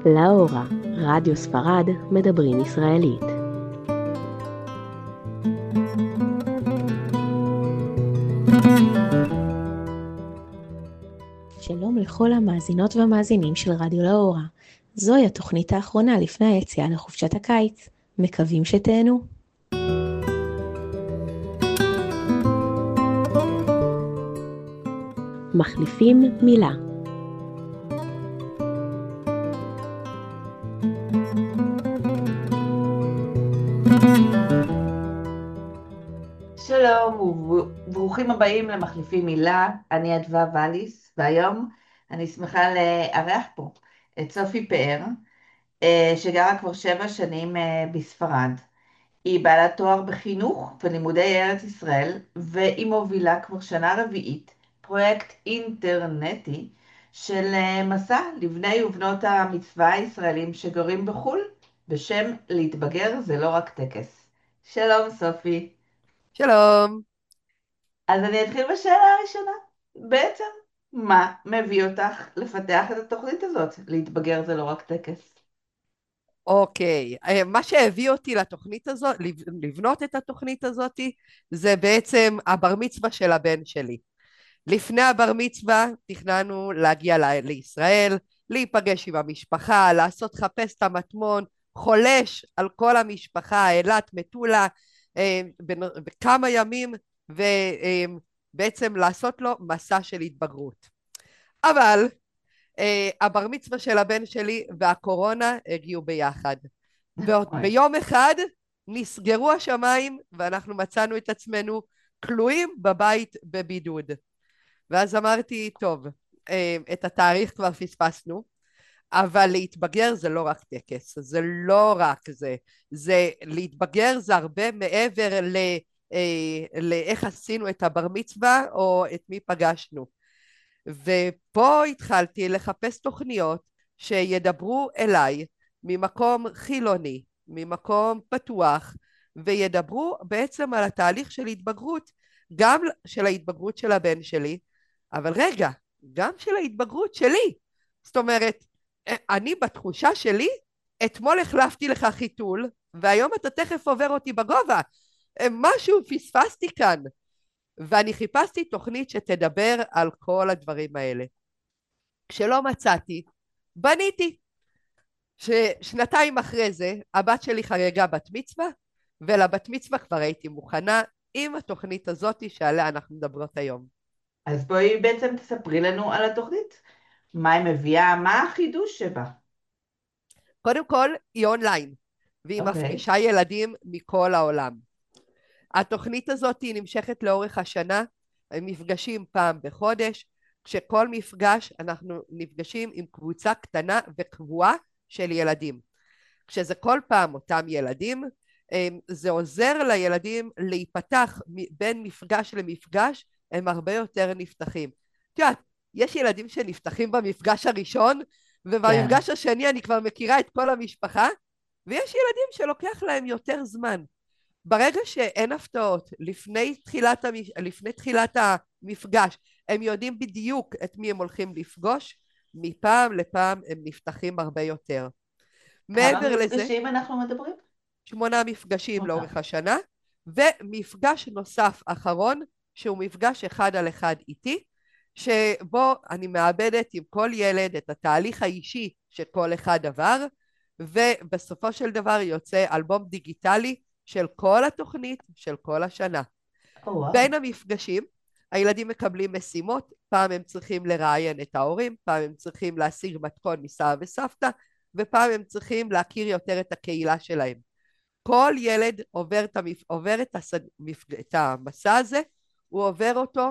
לאורה, רדיו ספרד, מדברים ישראלית. שלום לכל המאזינות והמאזינים של רדיו לאורה. זוהי התוכנית האחרונה לפני היציאה לחופשת הקיץ. מקווים שתהנו. מחליפים מילה. שלום וברוכים הבאים למחליפים מילה, אני אדווה ואליס, והיום אני שמחה לארח פה את סופי פאר, שגרה כבר 7 שנים בספרד. היא בעלת תואר בחינוך ולימודי ארץ ישראל, והיא מובילה כבר שנה רביעית פרויקט אינטרנטי של מסע לבני ובנות המצווה הישראלים שגרים בחו"ל, בשם להתבגר זה לא רק טקס. שלום סופי. שלום. אז אני אתחיל בשאלה הראשונה. בעצם, מה מביא אותך לפתח את התוכנית הזאת? להתבגר זה לא רק טקס. אוקיי, מה שהביא אותי לתוכנית הזאת, לבנות את התוכנית הזאת, זה בעצם הבר מצווה של הבן שלי. לפני הבר מצווה תכננו להגיע לישראל, להיפגש עם המשפחה, לחפש את המטמון, חולש על כל המשפחה, אילת, מטולה, בכמה ימים, ובעצם לעשות לו מסע של התבגרות. אבל הבר מצווה של הבן שלי והקורונה הגיעו ביחד. וואי. ביום אחד נסגרו השמיים ואנחנו מצאנו את עצמנו כלואים בבית בבידוד. ואז אמרתי, טוב, את התאריך כבר פספסנו, אבל להתבגר זה לא רק טקס, זה לא רק זה, זה להתבגר זה הרבה מעבר לאיך עשינו את הבר מצווה או את מי פגשנו. ופה התחלתי לחפש תוכניות שידברו אליי ממקום חילוני, ממקום פתוח, וידברו בעצם על התהליך של התבגרות, גם של ההתבגרות של הבן שלי, אבל רגע, גם של ההתבגרות שלי. זאת אומרת, אני בתחושה שלי, אתמול החלפתי לך חיתול, והיום אתה תכף עובר אותי בגובה. משהו פספסתי כאן. ואני חיפשתי תוכנית שתדבר על כל הדברים האלה. כשלא מצאתי, בניתי. ששנתיים אחרי זה, הבת שלי חגגה בת מצווה, ולבת מצווה כבר הייתי מוכנה עם התוכנית הזאת שעליה אנחנו מדברות היום. אז בואי בעצם תספרי לנו על התוכנית. מה היא מביאה, מה החידוש שבה? קודם כל, היא אונליין, והיא אוקיי. מפגישה ילדים מכל העולם. התוכנית הזאת היא נמשכת לאורך השנה, הם מפגשים פעם בחודש, כשכל מפגש אנחנו נפגשים עם קבוצה קטנה וקבועה של ילדים. כשזה כל פעם אותם ילדים, זה עוזר לילדים להיפתח בין מפגש למפגש, הם הרבה יותר נפתחים. את יודעת, יש ילדים שנפתחים במפגש הראשון, כן. ובמפגש השני אני כבר מכירה את כל המשפחה, ויש ילדים שלוקח להם יותר זמן. ברגע שאין הפתעות, לפני תחילת המפגש, הם יודעים בדיוק את מי הם הולכים לפגוש, מפעם לפעם הם נפתחים הרבה יותר. כמה מעבר לזה, מפגשים אנחנו מדברים? 8 מפגשים 8. לאורך השנה, ומפגש נוסף אחרון, שהוא מפגש אחד על אחד איתי, שבו אני מאבדת עם כל ילד את התהליך האישי שכל אחד עבר, ובסופו של דבר יוצא אלבום דיגיטלי של כל התוכנית של כל השנה. או וואו. בין המפגשים הילדים מקבלים משימות, פעם הם צריכים לראיין את ההורים, פעם הם צריכים להשיג מתכון מסבא וסבתא, ופעם הם צריכים להכיר יותר את הקהילה שלהם. כל ילד עובר את המסע הזה, הוא עובר אותו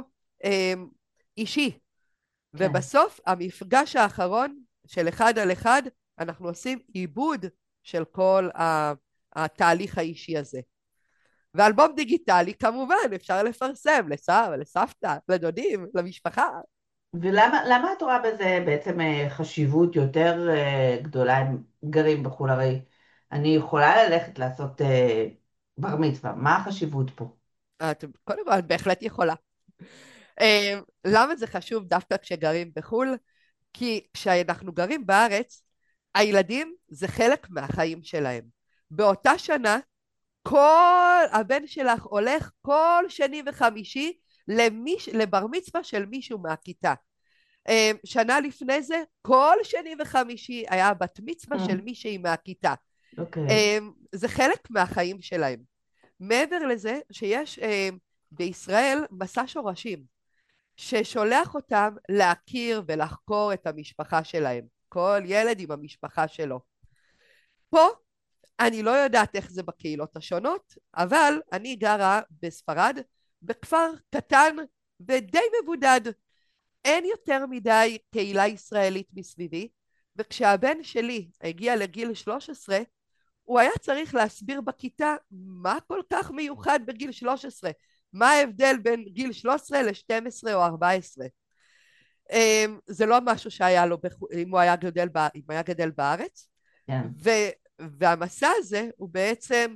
אישי, כן. ובסוף המפגש האחרון של אחד על אחד, אנחנו עושים עיבוד של כל התהליך האישי הזה. ואלבום דיגיטלי כמובן אפשר לפרסם לסבא, לסבתא, לדודים, למשפחה. ולמה את רואה בזה בעצם חשיבות יותר גדולה? הם גרים בחו"ל, הרי אני יכולה ללכת לעשות בר מצווה. מה החשיבות פה? קודם כל את בהחלט יכולה. למה זה חשוב דווקא כשגרים בחו"ל? כי כשאנחנו גרים בארץ, הילדים זה חלק מהחיים שלהם. באותה שנה, כל הבן שלך הולך כל שני וחמישי לבר מצווה של מישהו מהכיתה. שנה לפני זה, כל שני וחמישי היה בת מצווה של מישהי מהכיתה. אוקיי. זה חלק מהחיים שלהם. מעבר לזה שיש בישראל מסע שורשים, ששולח אותם להכיר ולחקור את המשפחה שלהם. כל ילד עם המשפחה שלו. פה אני לא יודעת איך זה בקהילות השונות, אבל אני גרה בספרד, בכפר קטן ודי מבודד. אין יותר מדי קהילה ישראלית מסביבי, וכשהבן שלי הגיע לגיל 13, הוא היה צריך להסביר בכיתה מה כל כך מיוחד בגיל 13, מה ההבדל בין גיל 13 ל-12 או 14. זה לא משהו שהיה לו, אם הוא היה גדל בארץ. כן. והמסע הזה הוא בעצם,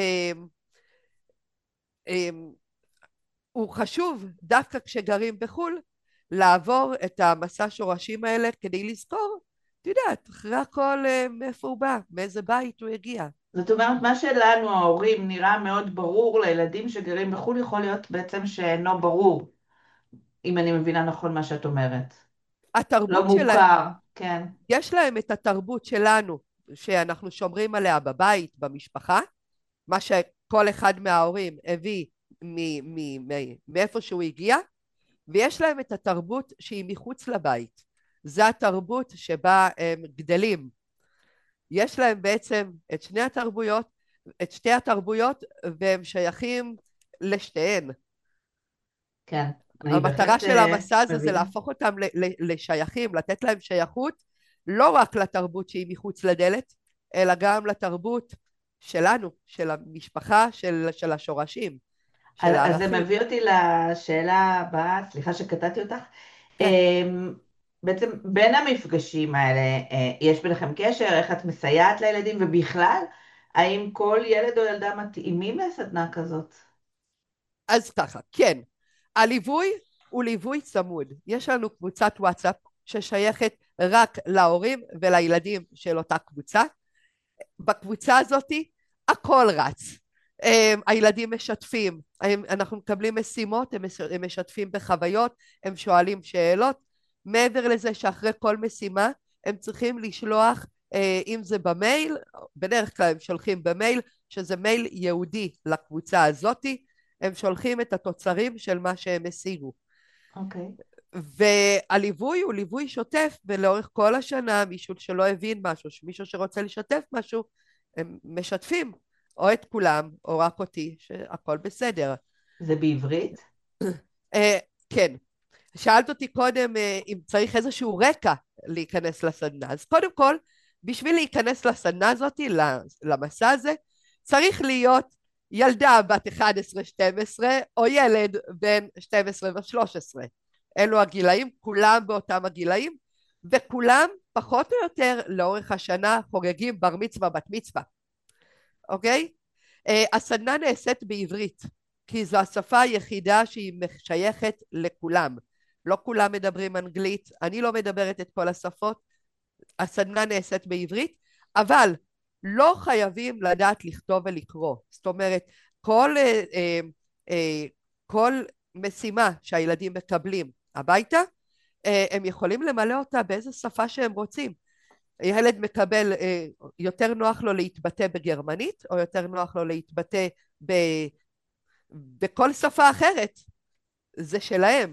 הוא חשוב דווקא כשגרים בחו"ל, לעבור את המסע שורשים האלה כדי לזכור, את יודעת, אחרי הכל מאיפה הוא בא, מאיזה בית הוא הגיע. זאת אומרת, מה שלנו ההורים נראה מאוד ברור לילדים שגרים בחו"ל, יכול להיות בעצם שאינו ברור, אם אני מבינה נכון מה שאת אומרת. לא התרבות שלהם, מוכר, כן. יש להם את התרבות שלנו, שאנחנו שומרים עליה בבית, במשפחה, מה שכל אחד מההורים הביא מאיפה שהוא הגיע, ויש להם את התרבות שהיא מחוץ לבית. זו התרבות שבה הם גדלים. יש להם בעצם את שתי התרבויות, והם שייכים לשתיהן. כן. המטרה של המסע הזה זה להפוך אותם לשייכים, לתת להם שייכות, לא רק לתרבות שהיא מחוץ לדלת, אלא גם לתרבות שלנו, של המשפחה, של השורשים. אז זה מביא אותי לשאלה הבאה, סליחה שקטעתי אותך. בעצם בין המפגשים האלה, יש ביניכם קשר, איך את מסייעת לילדים, ובכלל, האם כל ילד או ילדה מתאימים לסדנה כזאת? אז ככה, כן. הליווי הוא ליווי צמוד. יש לנו קבוצת וואטסאפ ששייכת רק להורים ולילדים של אותה קבוצה. בקבוצה הזאת הכל רץ. הילדים משתפים, אנחנו מקבלים משימות, הם משתפים בחוויות, הם שואלים שאלות. מעבר לזה שאחרי כל משימה הם צריכים לשלוח, אם זה במייל, בדרך כלל הם שולחים במייל, שזה מייל ייעודי לקבוצה הזאת, הם שולחים את התוצרים של מה שהם השיגו. אוקיי. והליווי הוא ליווי שוטף, ולאורך כל השנה מישהו שלא הבין משהו, מישהו שרוצה לשתף משהו, הם משתפים, או את כולם, או רק אותי, שהכל בסדר. זה בעברית? כן. שאלת אותי קודם אם צריך איזשהו רקע להיכנס לסדנה. אז קודם כל, בשביל להיכנס לסדנה הזאת, למסע הזה, צריך להיות ילדה בת 11-12, או ילד בין 12 ו-13. אלו הגילאים, כולם באותם הגילאים, וכולם פחות או יותר לאורך השנה חוגגים בר מצווה, בת מצווה. אוקיי? הסדנה נעשית בעברית, כי זו השפה היחידה שהיא משייכת לכולם. לא כולם מדברים אנגלית, אני לא מדברת את כל השפות, הסדנה נעשית בעברית, אבל לא חייבים לדעת לכתוב ולקרוא. זאת אומרת, כל משימה שהילדים מקבלים הביתה, הם יכולים למלא אותה באיזה שפה שהם רוצים. ילד מקבל, יותר נוח לו להתבטא בגרמנית, או יותר נוח לו להתבטא בכל שפה אחרת. זה שלהם.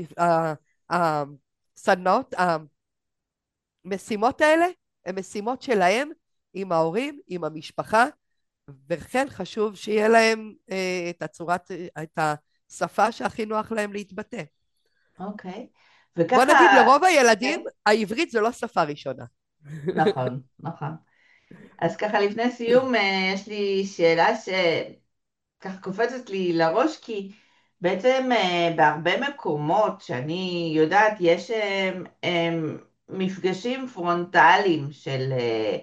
הסדנאות, המשימות האלה, הן משימות שלהם, עם ההורים, עם המשפחה, וכן חשוב שיהיה להם את השפה שהכי נוח להם להתבטא. אוקיי. בוא נגיד, לרוב הילדים, העברית זה לא שפה ראשונה. נכון, נכון. אז ככה לפני סיום, יש לי שאלה שככה קופצת לי לראש, כי בעצם בהרבה מקומות שאני יודעת, יש מפגשים פרונטליים של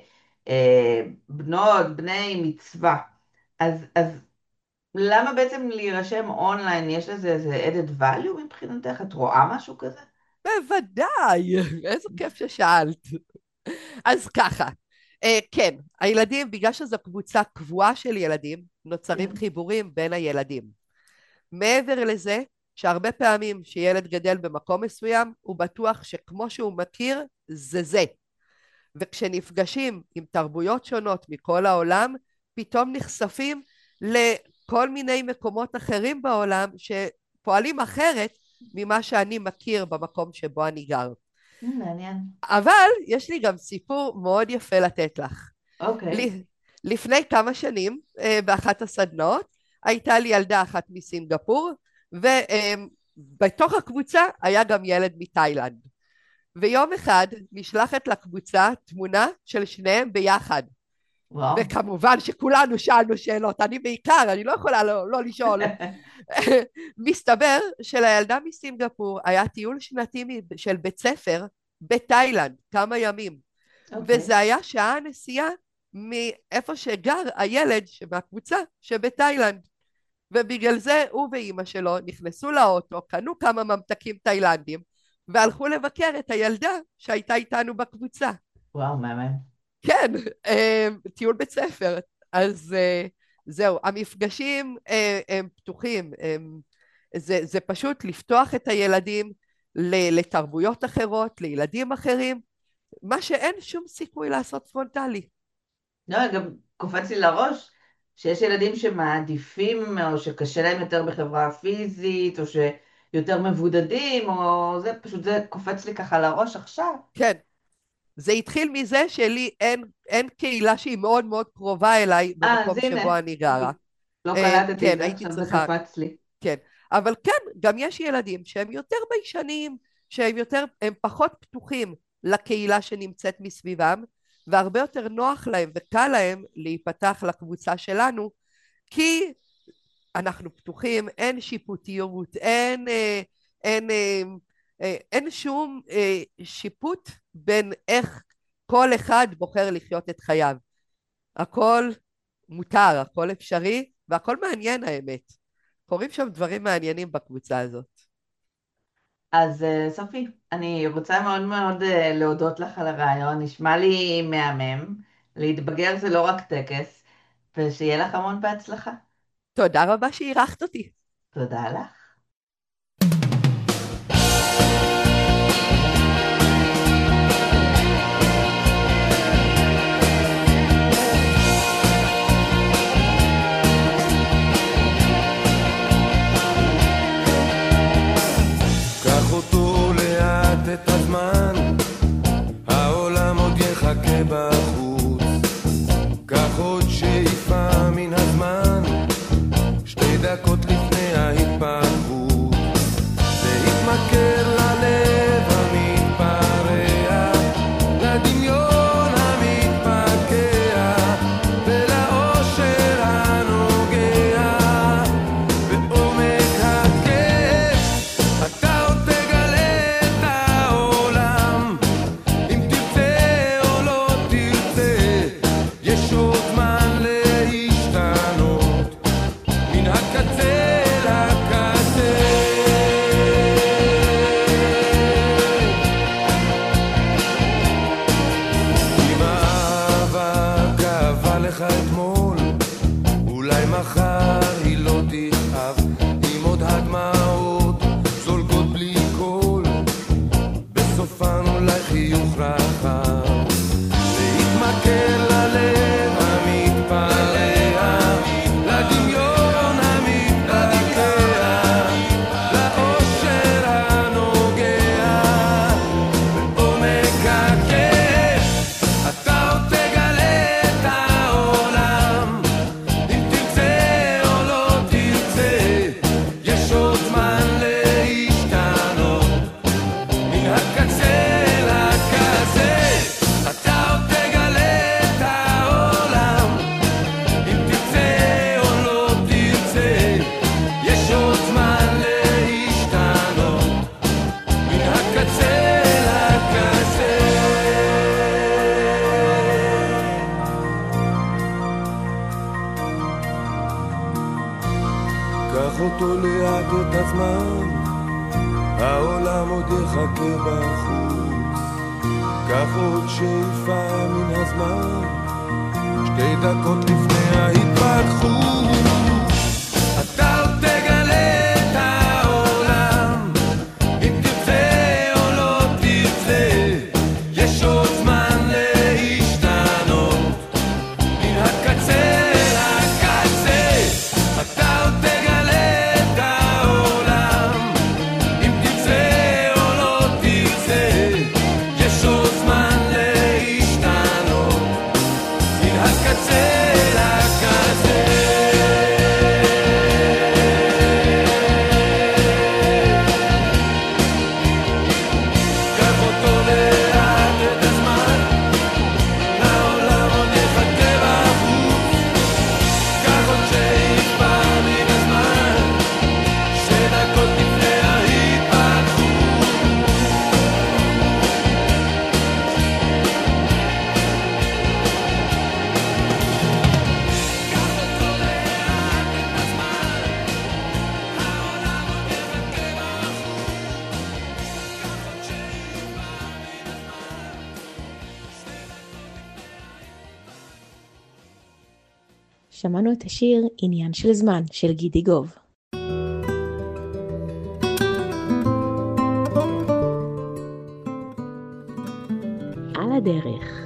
בנות, בני מצווה. אז למה בעצם להירשם אונליין? יש לזה איזה added value מבחינתך? את רואה משהו כזה? בוודאי, איזה כיף ששאלת. אז ככה, כן, הילדים, בגלל שזו קבוצה קבועה של ילדים, נוצרים חיבורים בין הילדים. מעבר לזה, שהרבה פעמים שילד גדל במקום מסוים, הוא בטוח שכמו שהוא מכיר, זה. וכשנפגשים עם תרבויות שונות מכל העולם, פתאום נחשפים לכל מיני מקומות אחרים בעולם שפועלים אחרת ממה שאני מכיר במקום שבו אני גר. מעניין. אבל יש לי גם סיפור מאוד יפה לתת לך. אוקיי. לפני כמה שנים, באחת הסדנאות, הייתה לי ילדה אחת מסינגפור, ובתוך הקבוצה היה גם ילד מתאילנד. ויום אחד נשלחת לקבוצה תמונה של שניהם ביחד. וואו. וכמובן שכולנו שאלנו שאלות, אני בעיקר, אני לא יכולה לא לשאול. מסתבר שלילדה מסינגפור היה טיול שנתי של בית ספר בתאילנד, כמה ימים. וזה היה שעה נסיעה מאיפה שגר הילד מהקבוצה שבתאילנד. ובגלל זה הוא ואימא שלו נכנסו לאוטו, קנו כמה ממתקים תאילנדים, והלכו לבקר את הילדה שהייתה איתנו בקבוצה. וואו, מאמן. כן, טיול בית ספר. אז זהו, המפגשים הם פתוחים. זה פשוט לפתוח את הילדים לתרבויות אחרות, לילדים אחרים, מה שאין שום סיכוי לעשות פרונטלי. לא, גם קופץ לי לראש שיש ילדים שמעדיפים, או שקשה להם יותר בחברה פיזית, או שיותר מבודדים, או זה פשוט, זה קופץ לי ככה לראש עכשיו. כן, זה התחיל מזה שלי אין קהילה שהיא מאוד מאוד קרובה אליי במקום שבו אני גרה. לא קלטתי כן, את זה, הייתי עכשיו זה צריכה, קפץ לי. כן, אבל כן, גם יש ילדים שהם יותר ביישנים, הם פחות פתוחים לקהילה שנמצאת מסביבם, והרבה יותר נוח להם וקל להם להיפתח לקבוצה שלנו, כי אנחנו פתוחים, אין שיפוטיות, אין שום שיפוט בין איך כל אחד בוחר לחיות את חייו. הכל מותר, הכל אפשרי, והכל מעניין האמת. קוראים שם דברים מעניינים בקבוצה הזאת. אז סופי, אני רוצה מאוד מאוד להודות לך על הרעיון, נשמע לי מהמם, להתבגר זה לא רק טקס, ושיהיה לך המון בהצלחה. תודה רבה שאירחת אותי. תודה לך. קח אותו לאט את הזמן, העולם עוד יחכה בחוץ. קח עוד שאיפה מן הזמן, 2 דקות לפני ההתפרקות. להתמכר ללב המתפרע, לדמיון המתפקע, ולאושר הנוגע בעומק הכאב. אתה עוד תגלה את העולם, אם תרצה או לא תרצה, יש עוד זמן להשתנות מן הקצה לקצה. אם האהבה כאבה לך אתמול, אולי מחר היא לא תכאב. אם עוד הדמעות זולגות בלי קול, בסופן אולי חיוך רחב. להתמכר ללב המתפרע, לדמיון המתפקע, לאושר הנוגע בעומק הכאב. אתה עוד תגלה את העולם, אם תרצה או לא תרצה, יש עוד זמן להשתנות מן הקצה לקצה. אתה עוד תגלה את העולם, אם תרצה או לא תרצה, יש עוד זמן להשתנות מן הקצה לקצה. קח אותו לאט את הזמן, העולם עוד יחכה בחוץ. קח עוד שאיפה מן הזמן, 2 דקות לפני ההתפכחות. אתה עוד תגלה את העולם, אם תרצה או לא תרצה, יש עוד זמן להשתנות, מן הקצה לקצה. אתה עוד תגלה את העולם, אם תרצה או לא תרצה, יש עוד זמן להשתנות, מן הקצה לקצה. קח אותו לאט את הזמן, העולם עוד יחכה בחוץ. קח עוד שאיפה מן הזמן, 2 דקות לפני ההתפכחות. קח אותו לאט את הזמן, העולם עוד יחכה בחוץ. קח עוד שאיפה מן הזמן. שמענו את השיר עניין של זמן של גידי גוב. על הדרך.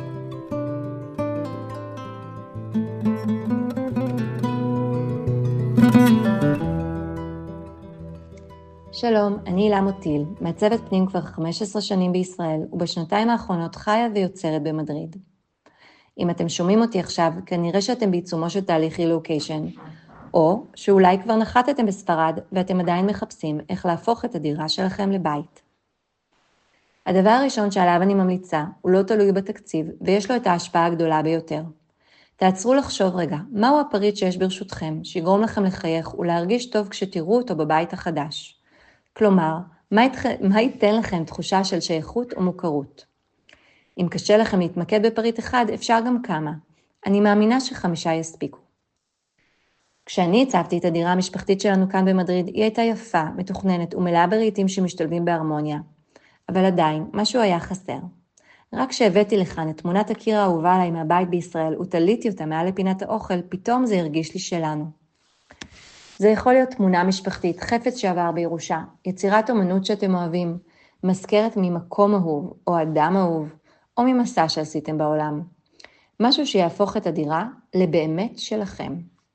שלום, אני הילה מוטיל, מעצבת פנים כבר 15 שנים בישראל, ובשנתיים האחרונות חיה ויוצרת במדריד. אם אתם שומעים אותי עכשיו, כנראה שאתם בעיצומו של תהליך רילוקיישן, או שאולי כבר נחתתם בספרד ואתם עדיין מחפשים איך להפוך את הדירה שלכם לבית. הדבר הראשון שעליו אני ממליצה הוא לא תלוי בתקציב ויש לו את ההשפעה הגדולה ביותר. תעצרו לחשוב רגע, מהו הפריט שיש ברשותכם שיגרום לכם לחייך ולהרגיש טוב כשתראו אותו בבית החדש? כלומר, מה ייתן לכם תחושה של שייכות ומוכרות? אם קשה לכם להתמקד בפריט אחד, אפשר גם כמה. אני מאמינה ש5 יספיקו. כשאני הצבתי את הדירה המשפחתית שלנו כאן במדריד, היא הייתה יפה, מתוכננת ומלאה ברהיטים שמשתלבים בהרמוניה. אבל עדיין, משהו היה חסר. רק כשהבאתי לכאן את תמונת הקיר האהובה עליי מהבית בישראל, ותליתי אותה מעל לפינת האוכל, פתאום זה הרגיש לי שלנו. זה יכול להיות תמונה משפחתית, חפץ שעבר בירושה, יצירת אומנות שאתם אוהבים, מזכרת ממקום אהוב או אדם אהוב, או ממסע שעשיתם בעולם. משהו שיהפוך את הדירה לבאמת שלכם.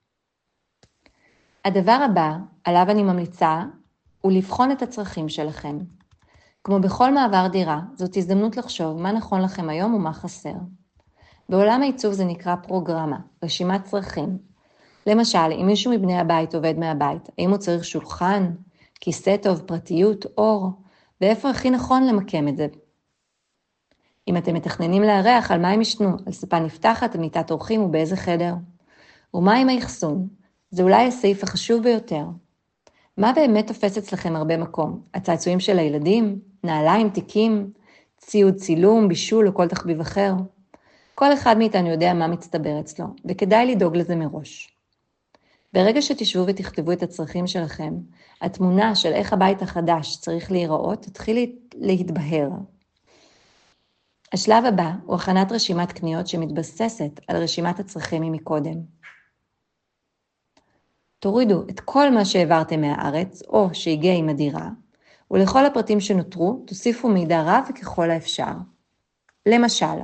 הדבר הבא עליו אני ממליצה הוא לבחון את הצרכים שלכם. כמו בכל מעבר דירה, זאת הזדמנות לחשוב מה נכון לכם היום ומה חסר. בעולם העיצוב זה נקרא פרוגרמה, רשימת צרכים. למשל, אם מישהו מבני הבית עובד מהבית, האם הוא צריך שולחן, כיסא טוב, פרטיות, אור, ואיפה הכי נכון למקם את זה? אם אתם מתכננים לארח, על מה הם ישנו? על ספה נפתחת, על מיטת אורחים ובאיזה חדר? ומה עם האחסון? זה אולי הסעיף החשוב ביותר. מה באמת תופס אצלכם הרבה מקום? הצעצועים של הילדים, נעליים, תיקים, ציוד צילום, בישול או כל תחביב אחר? כל אחד מאיתנו יודע מה מצטבר אצלו, וכדאי לדאוג לזה מראש. ברגע שתשבו ותכתבו את הצרכים שלכם, התמונה של איך הבית החדש צריך להיראות תתחיל להתבהר. השלב הבא הוא הכנת רשימת קניות שמתבססת על רשימת הצרכים מקודם. תורידו את כל מה שהעברתם מהארץ או שהגיע עם הדירה, ולכל הפרטים שנותרו תוסיפו מידע רב ככל האפשר. למשל,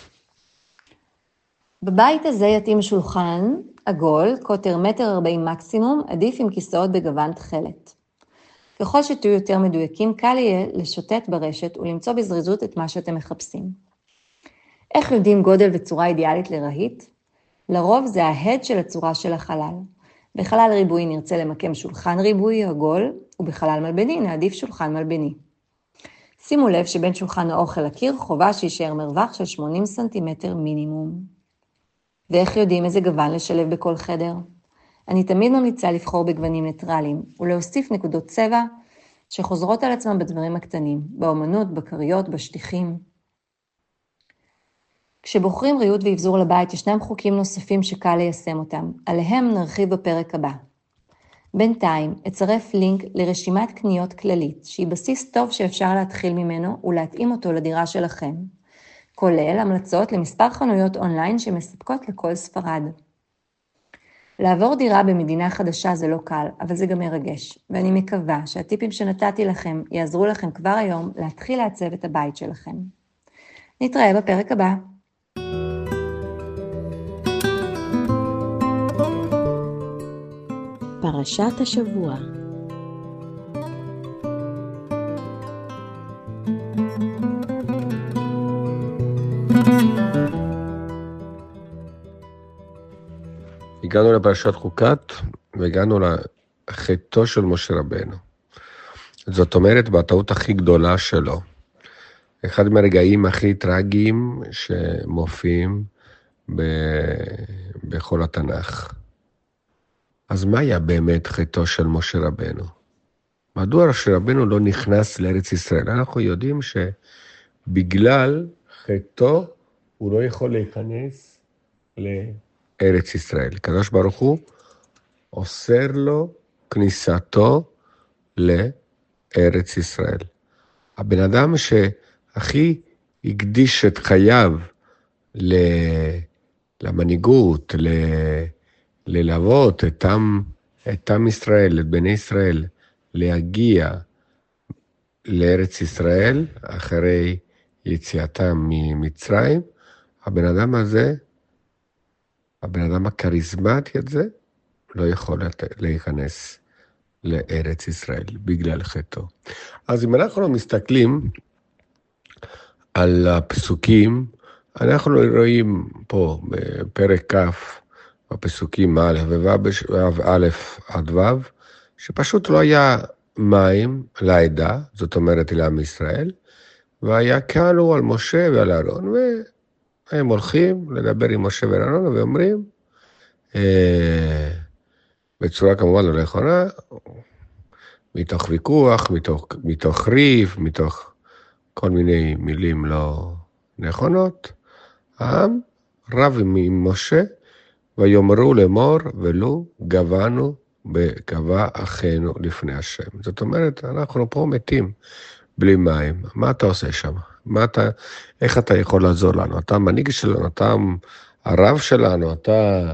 בבית הזה יתאים שולחן עגול, קוטר 1.40 מטר מקסימום, עדיף עם כיסאות בגוון תכלת. ככל שתהיו יותר מדויקים, קל יהיה לשוטט ברשת ולמצוא בזריזות את מה שאתם מחפשים. איך יודעים גודל וצורה אידיאלית לרהיט? לרוב זה ההד של הצורה של החלל. בחלל ריבועי נרצה למקם שולחן ריבועי עגול, ובחלל מלבני נעדיף שולחן מלבני. שימו לב שבין שולחן האוכל לקיר חובה שישאר מרווח של 80 סנטימטר מינימום. ואיך יודעים איזה גוון לשלב בכל חדר? אני תמיד ממליצה לבחור בגוונים ניטרליים, ולהוסיף נקודות צבע שחוזרות על עצמם בדברים הקטנים, באומנות, בקריות, בשטיחים. כשבוחרים ריהוט ואבזור לבית, ישנם חוקים נוספים שקל ליישם אותם, עליהם נרחיב בפרק הבא. בינתיים, אצרף לינק לרשימת קניות כללית, שהיא בסיס טוב שאפשר להתחיל ממנו ולהתאים אותו לדירה שלכם, כולל המלצות למספר חנויות אונליין שמספקות לכל ספרד. לעבור דירה במדינה חדשה זה לא קל, אבל זה גם מרגש, ואני מקווה שהטיפים שנתתי לכם יעזרו לכם כבר היום להתחיל לעצב את הבית שלכם. נתראה בפרק הבא. פרשת השבוע. הגענו לפרשת חוקת והגענו לחטאו של משה רבנו. זאת אומרת, בטעות הכי גדולה שלו. אחד מהרגעים הכי טרגיים שמופיעים בכל התנ"ך. אז מה היה באמת חטאו של משה רבנו? מדוע משה רבנו לא נכנס לארץ ישראל? אנחנו יודעים שבגלל חטאו הוא לא יכול להיכנס לארץ ישראל. הקדוש ברוך הוא אוסר לו כניסתו לארץ ישראל. הבן אדם שהכי הקדיש את חייו למנהיגות, ללוות את עם ישראל, את בני ישראל, להגיע לארץ ישראל אחרי יציאתם ממצרים, הבן אדם הזה, הבן אדם הכריזמטי הזה, לא יכול להיכנס לארץ ישראל בגלל חטאו. אז אם אנחנו מסתכלים על הפסוקים, אנחנו רואים פה בפרק כ' בפסוקים א' עד ו', שפשוט לא היה מים לעדה, זאת אומרת לעם ישראל, והיה קלו על משה ועל אהרון, והם הולכים לדבר עם משה ועל אהרון, ואומרים, בצורה כמובן לא נכונה, מתוך ויכוח, מתוך ריב, מתוך כל מיני מילים לא נכונות, העם רב עם משה, ויאמרו לאמור, ולו גבנו בגבה אחינו לפני השם. זאת אומרת, אנחנו פה מתים בלי מים. מה אתה עושה שם? איך אתה יכול לעזור לנו? אתה המנהיג שלנו, אתה הרב שלנו, אתה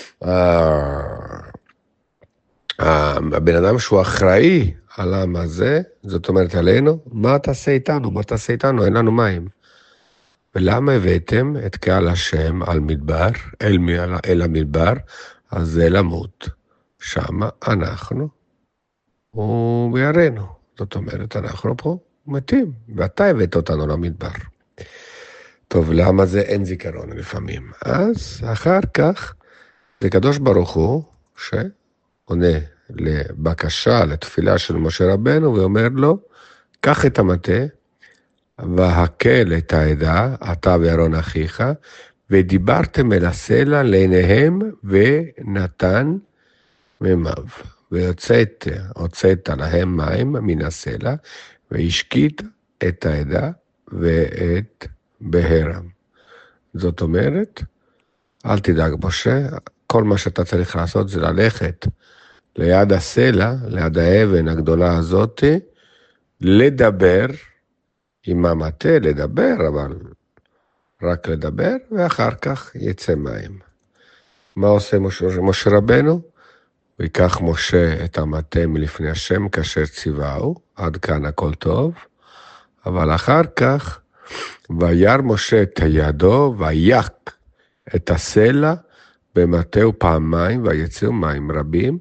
הבן אדם שהוא אחראי על העם הזה, זאת אומרת עלינו, מה תעשה איתנו? מה תעשה איתנו? אין לנו מים. ולמה הבאתם את קהל השם על מדבר, אל המדבר, אז זה למות. שמה אנחנו, ובירינו. זאת אומרת, אנחנו פה מתים, ואתה הבאת אותנו למדבר. טוב, למה זה אין זיכרון לפעמים? אז אחר כך, זה קדוש ברוך הוא, שעונה לבקשה, לתפילה של משה רבנו, ואומר לו, קח את המטה, והקל את העדה, אתה ואהרון אחיך, ודיברתם אל הסלע לעיניהם ונתן מימיו. והוצאת להם מים מן הסלע, והשקיט את העדה ואת בהרם. זאת אומרת, אל תדאג משה, כל מה שאתה צריך לעשות זה ללכת ליד הסלע, ליד האבן הגדולה הזאת, לדבר, עם המטה לדבר, אבל רק לדבר, ואחר כך יצא מים. מה עושה משה רבנו? ויקח משה את המטה מלפני השם כאשר ציווהו, עד כאן הכל טוב, אבל אחר כך, וירא משה את ידו, ויך את הסלע במטהו פעמיים, ויצאו מים רבים,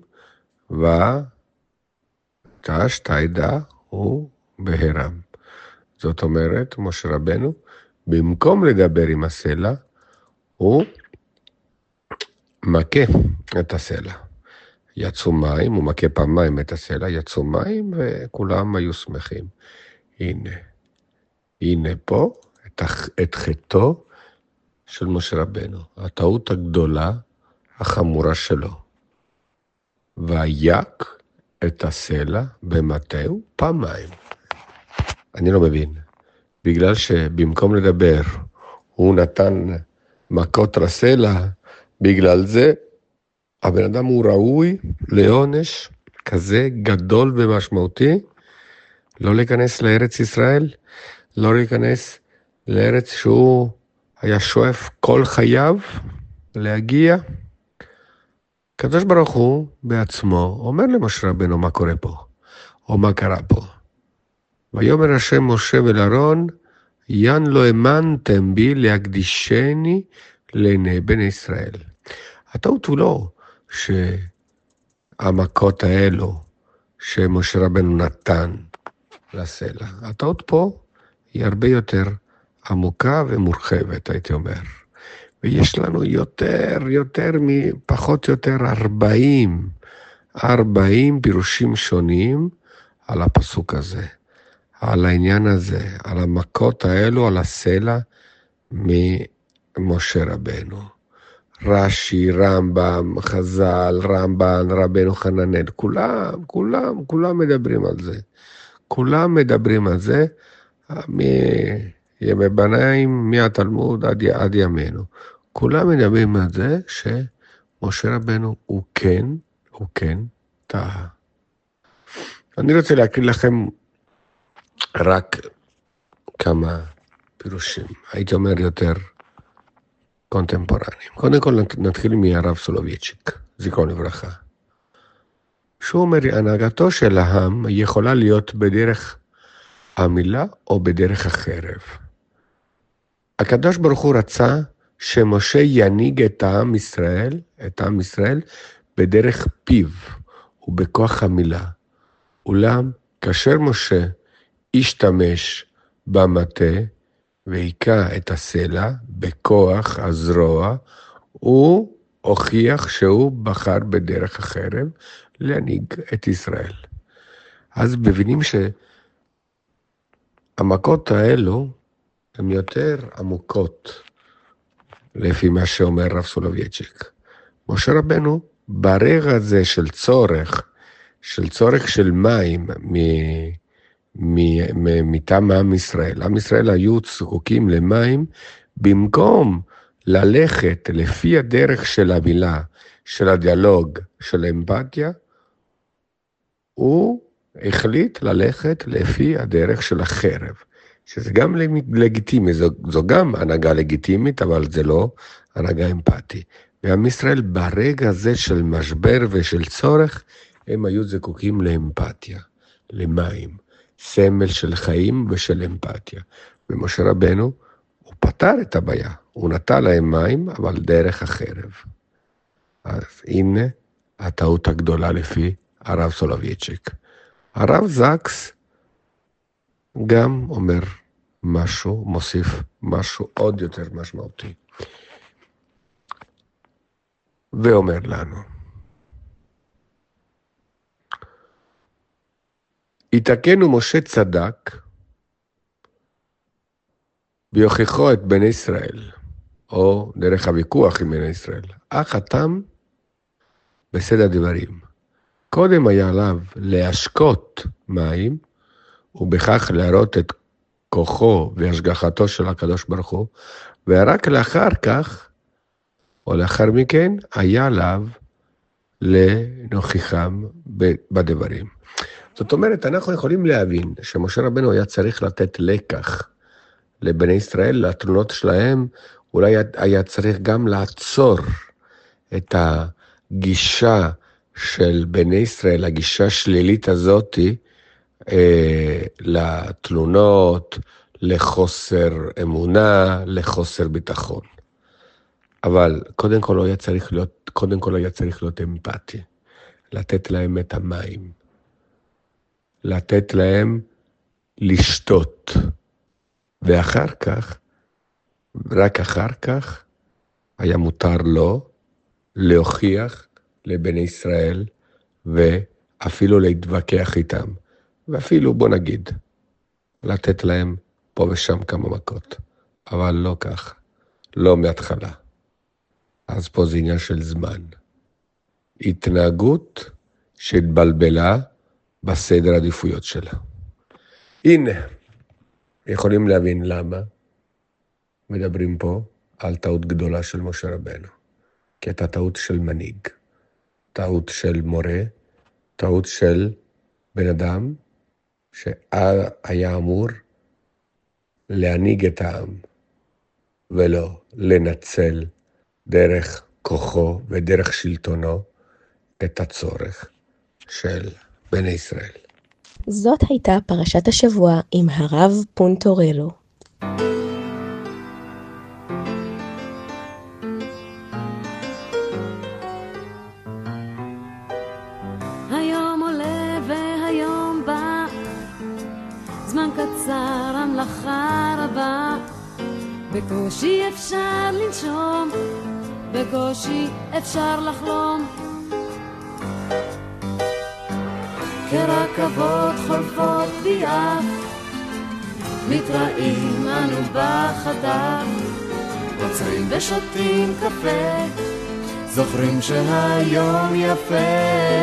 ותש את העדה הוא בהרם. זאת אומרת, משה רבנו, במקום לדבר עם הסלע, הוא מכה את הסלע. יצאו מים, הוא מכה פעמיים את הסלע, יצאו מים, וכולם היו שמחים. הנה פה את חטאו של משה רבנו, הטעות הגדולה, החמורה שלו. ויק את הסלע במטהו פעמיים. אני לא מבין. בגלל שבמקום לדבר, הוא נתן מכות לסלע, בגלל זה הבן אדם הוא ראוי לעונש כזה גדול ומשמעותי, לא להיכנס לארץ ישראל, לא להיכנס לארץ שהוא היה שואף כל חייו להגיע. הקדוש ברוך הוא בעצמו אומר למשה רבנו מה קורה פה, או מה קרה פה. ויאמר השם משה ולאהרון, יען לא האמנתם בי להקדישני לעיני בני ישראל. הטעות הוא לא שהמכות האלו שמשה רבנו נתן לסלע. הטעות פה היא הרבה יותר עמוקה ומורחבת, הייתי אומר. ויש לנו פחות או יותר 40 פירושים שונים על הפסוק הזה, על העניין הזה, על המכות האלו, על הסלע ממשה רבנו. רש"י, רמב"ם, חז"ל, רמב"ן, רבנו חננאל, כולם מדברים על זה. כולם מדברים על זה מימי ביניים, מהתלמוד עד ימינו. כולם מדברים על זה שמשה רבנו הוא כן טעה. אני רוצה להקריא לכם רק כמה פירושים, הייתי אומר יותר קונטמפורניים. קודם כל נתחיל מהרב סולובייצ'יק, זיכרונו לברכה. שהוא אומר, הנהגתו של העם יכולה להיות בדרך המילה או בדרך החרב. הקדוש ברוך הוא רצה שמשה ינהיג את עם ישראל בדרך פיו ובכוח המילה. אולם כאשר משה השתמש במטה והיכה את הסלע בכוח הזרוע, הוא הוכיח שהוא בחר בדרך החרב להנהיג את ישראל. אז מבינים שהמכות האלו הן יותר עמוקות, לפי מה שאומר רב סולובייצ'יק. משה רבנו, ברגע הזה של צורך של מים מטעם עם ישראל. עם ישראל היו זקוקים למים, במקום ללכת לפי הדרך של המילה, של הדיאלוג, של האמפתיה, הוא החליט ללכת לפי הדרך של החרב. שזה גם לגיטימי, זו גם הנהגה לגיטימית, אבל זה לא הנהגה אמפתי. ועם ישראל ברגע הזה של משבר ושל צורך, הם היו זקוקים לאמפתיה, למים, סמל של חיים ושל אמפתיה. ומשה רבנו, הוא פתר את הבעיה, הוא נתן להם מים, אבל דרך החרב. אז הנה הטעות הגדולה לפי הרב סולובייצ'יק. הרב זקס גם אומר משהו, מוסיף משהו עוד יותר משמעותי. ואומר לנו, יתקנו משה צדק ויוכיחו את בני ישראל, או דרך הוויכוח עם בני ישראל, אך התם בסדר דברים. קודם היה עליו להשקות מים, ובכך להראות את כוחו והשגחתו של הקדוש ברוך הוא, ורק לאחר כך, או לאחר מכן, היה עליו לנוכיחם בדברים. זאת אומרת, אנחנו יכולים להבין שמשה רבנו היה צריך לתת לקח לבני ישראל, לתלונות שלהם, אולי היה צריך גם לעצור את הגישה של בני ישראל, הגישה השלילית הזאת, לתלונות, לחוסר אמונה, לחוסר ביטחון. אבל קודם כל היה צריך להיות אמפתי, לתת להם את המים, לתת להם לשתות, ואחר כך, רק אחר כך, היה מותר לו להוכיח לבני ישראל, ואפילו להתווכח איתם, ואפילו בוא נגיד, לתת להם פה ושם כמה מכות, אבל לא כך, לא מההתחלה. אז פה זה עניין של זמן. התנהגות שהתבלבלה בסדר העדיפויות שלה. הנה, יכולים להבין למה מדברים פה על טעות גדולה של משה רבנו. כי הייתה טעות של מנהיג, טעות של מורה, טעות של בן אדם שהיה אמור להנהיג את העם, ולא לנצל דרך כוחו ודרך שלטונו את הצורך של בני ישראל. זאת הייתה פרשת השבוע עם הרב פונטורלו. היום עולה והיום בא, זמן קצר המלאכה רבה, בקושי אפשר לנשום, בקושי אפשר לחלום, כרכבות חולפות ביעף, מתראים אנו בחדר, עוצרים ושותים קפה, זוכרים שהיום יפה.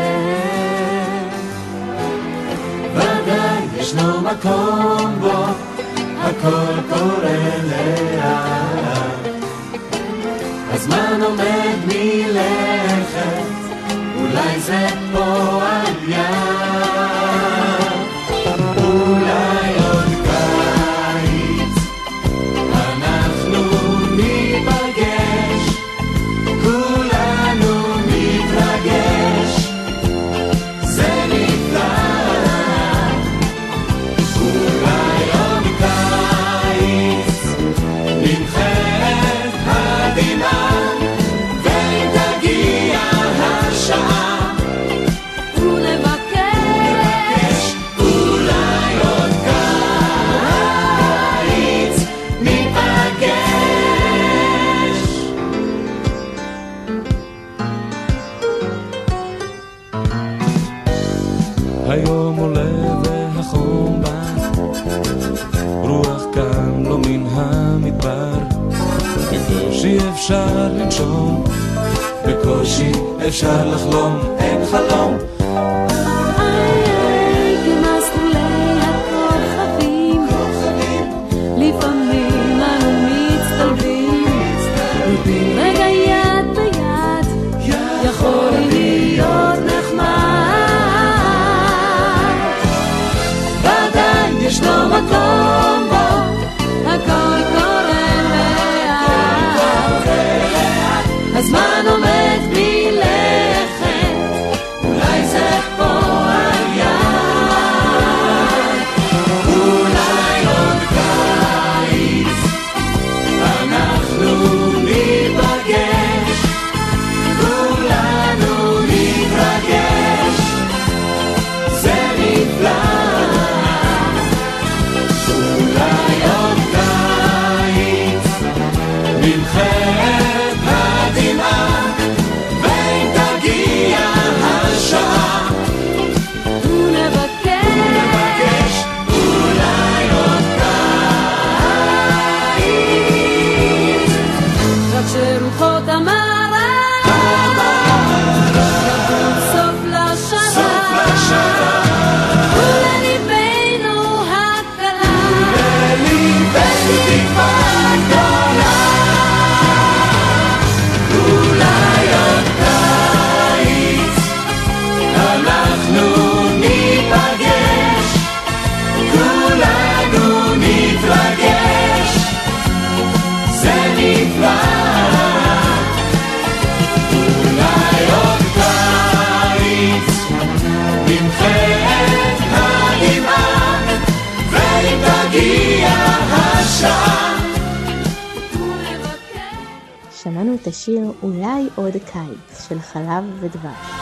ודאי ישנו מקום בו הכל קורה לאט, הזמן עומד מלכת, אולי זה פועל יד, אולי עוד קיץ אנחנו ניפגש, כולנו נתרגש, זה נפלא, אולי עוד קיץ נמחה את הדמעה, ואם תגיע השעה ולבקש, אולי עוד קיץ ניפגש. היום עולה והחום בא, רוח קם לו מן המדבר, בקושי אפשר לנשום, בקושי אפשר לחלום, אין חלום. כמסלולי הכוכבים, לפעמים אנו מצטלבים, נותנים רגע יד ביד, יכול להיות נחמד. ודאי ישנו מקום בו הכל קורה לאט, הזמן עומד מלכת, אולי זה פועל יד, אולי עוד קיץ אנחנו ניפגש, כולנו נתרגש, זה נפלא, אולי עוד קיץ נמחה את הדמעה, ואם תגיע השעה ולבקש, אולי עוד קיץ, רק שרוחות המערב יבואו סוף לשרה, ולליבנו הקלה, ולליבנו תקווה גדולה, אולי עוד קיץ אנחנו ניפגש, כולנו נתרגש, זה נפלא, אולי עוד קיץ נמחה את הדמעה, ואם תגיע השעה ולבקש, שמענו את השיר אולי עוד קיץ של חלב ודבש.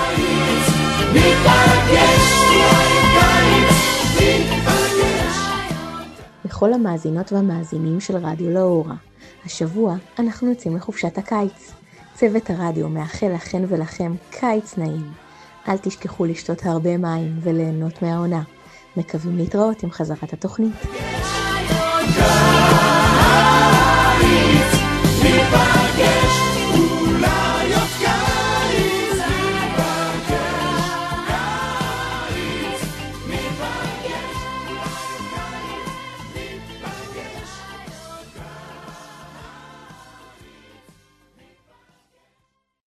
נתרגש, אולי קיץ נתרגש. לכל המאזינות והמאזינים של רדיו לאורה, השבוע אנחנו יוצאים לחופשת הקיץ. צוות הרדיו מאחל לכן ולכם קיץ נעים. אל תשכחו לשתות הרבה מים וליהנות מהעונה. מקווים להתראות עם חזרת התוכנית. יש עוד קיץ